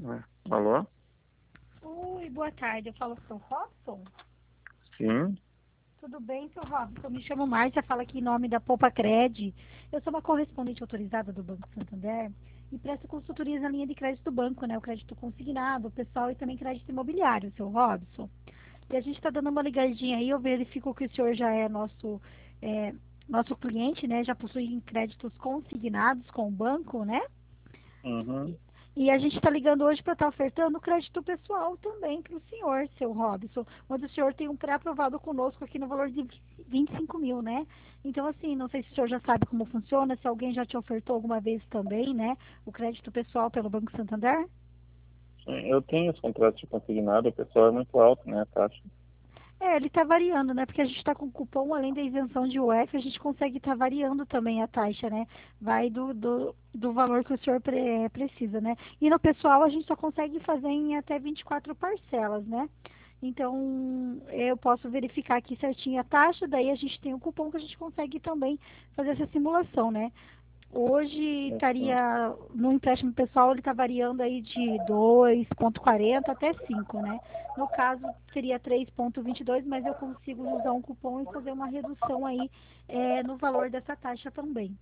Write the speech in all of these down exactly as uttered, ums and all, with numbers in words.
Alô? Oi, boa tarde. Eu falo com o seu Robson? Sim. Tudo bem, seu Robson? Eu me chamo Márcia, fala aqui em nome da Poupa Cred. Eu sou uma correspondente autorizada do Banco Santander e presto consultorias na linha de crédito do banco, né? O crédito consignado, pessoal e também crédito imobiliário, seu Robson. E a gente está dando uma ligadinha aí, eu verifico que o senhor já é nosso, é, nosso cliente, né? Já possui créditos consignados com o banco, né? Uhum. E a gente está ligando hoje para estar ofertando crédito pessoal também para o senhor, seu Robson, onde o senhor tem um pré-aprovado conosco aqui no valor de vinte e cinco mil, né? Então, assim, não sei se o senhor já sabe como funciona, se alguém já te ofertou alguma vez também, né? O crédito pessoal pelo Banco Santander. Sim, eu tenho os contratos de consignado, o pessoal é muito alto, né, a taxa. É, ele está variando, né? Porque a gente está com cupom, além da isenção de U F, a gente consegue estar variando também a taxa, né? Vai do, do, do valor que o senhor pre- precisa, né? E no pessoal a gente só consegue fazer em até vinte e quatro parcelas, né? Então, eu posso verificar aqui certinho a taxa, daí a gente tem o cupom que a gente consegue também fazer essa simulação, né? Hoje Assim, estaria, no empréstimo pessoal, ele está variando aí de dois vírgula quarenta até cinco, né? No caso, seria três vírgula vinte e dois, mas eu consigo usar um cupom e fazer uma redução aí é, no valor dessa taxa também.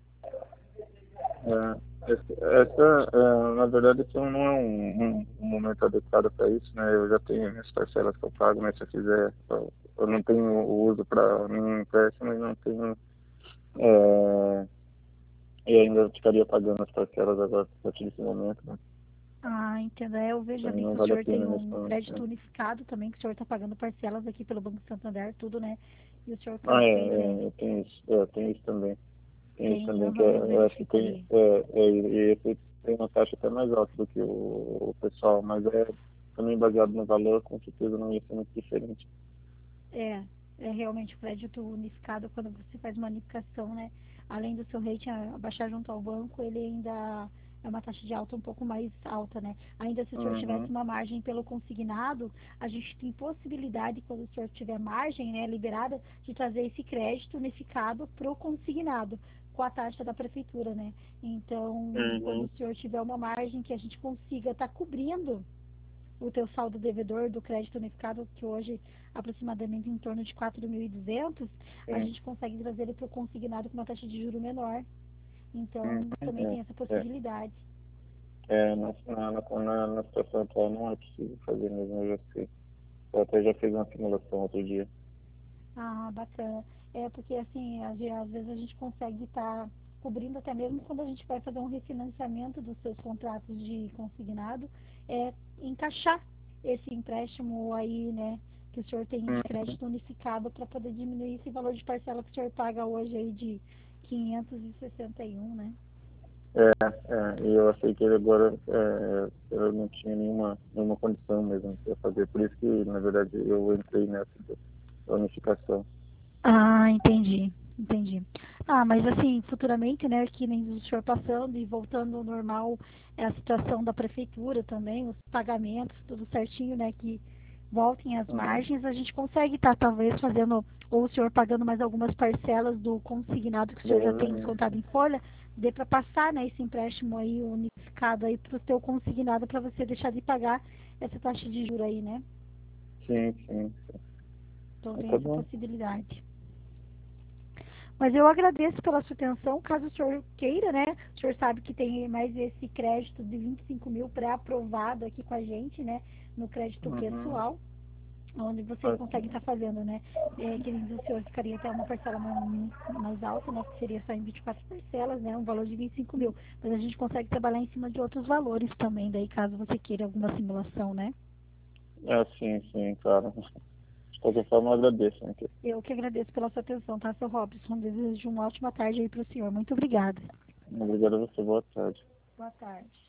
é, esse- essa, é, na verdade, esse não é um, um- um momento adequado para isso, né? Eu já tenho minhas parcelas que eu pago, mas se eu fizer, eu, eu não tenho o uso para nenhum empréstimo e não tenho, é, e ainda ficaria pagando as parcelas agora a partir desse momento, né? Ah, entendo. É, eu vejo Para mim ali não que o vale a senhor tem pena nesse um momento, crédito né? unificado também, que o senhor está pagando parcelas aqui pelo Banco Santander, tudo, né? E o senhor Ah, faz, é, fez, é, é, eu tenho isso, é, eu tenho isso também. Tem isso tem, também, que aham, é, eu eu acho que verifico tem, ali. é, é, e esse tem uma taxa até mais alta do que o, o pessoal, mas é também baseado no valor, com certeza não ia ser muito diferente. É, é realmente o crédito unificado, quando você faz uma unificação, né? Além do seu rating abaixar junto ao banco, ele ainda é uma taxa de alta um pouco mais alta, né? Ainda se o senhor tivesse Uhum, uma margem pelo consignado, a gente tem possibilidade, quando o senhor tiver margem, né, liberada, de trazer esse crédito unificado para o consignado, com a taxa da prefeitura, né? Então, quando uhum, o senhor tiver uma margem que a gente consiga estar cobrindo o teu saldo devedor do crédito unificado, que hoje aproximadamente em torno de quatro mil e duzentos, a sim. gente consegue trazer ele para o consignado com uma taxa de juro menor. Uhum, Então, também é, tem essa é, possibilidade. é, na, na, na, na situação atual não é possível fazer mesmo, eu já sei. Eu até já fiz uma simulação outro dia. Ah, bacana. É porque, assim, às ve- às vezes a gente consegue estar cobrindo até mesmo quando a gente vai fazer um refinanciamento dos seus contratos de consignado, é encaixar esse empréstimo aí, né, que o senhor tem de Uhum. crédito unificado para poder diminuir esse valor de parcela que o senhor paga hoje aí de quinhentos e sessenta e um, né? É, é, e eu achei que ele agora é, eu não tinha nenhuma, nenhuma condição mesmo para fazer, por isso que, na verdade, eu entrei nessa da unificação. Ah, entendi, entendi. Ah, mas assim, futuramente, né, que nem o senhor passando e voltando ao normal, é a situação da prefeitura também, os pagamentos, tudo certinho, né, que voltem às Uhum. margens, a gente consegue estar talvez fazendo, ou o senhor pagando mais algumas parcelas do consignado que o senhor já tem descontado em folha, dê para passar, né, esse empréstimo aí unificado aí para o seu consignado para você deixar de pagar essa taxa de juros aí, né? Sim, sim. Então Mas tem tá essa bom. possibilidade. Mas eu agradeço pela sua atenção. Caso o senhor queira, né? O senhor sabe que tem mais esse crédito de vinte e cinco mil pré-aprovado aqui com a gente, né? No crédito Uhum. pessoal, onde você consegue Assim, estar fazendo, né? É, que nem o senhor ficaria até uma parcela mais, mais alta, né? Que seria só em vinte e quatro parcelas, né? Um valor de vinte e cinco mil. Mas a gente consegue trabalhar em cima de outros valores também, daí caso você queira alguma simulação, né? é, sim, sim, claro. De qualquer forma, eu agradeço, né? Eu que agradeço pela sua atenção, tá, seu Robson? Desejo uma ótima tarde aí para o senhor. Muito obrigada. Obrigado a você, boa tarde. Boa tarde.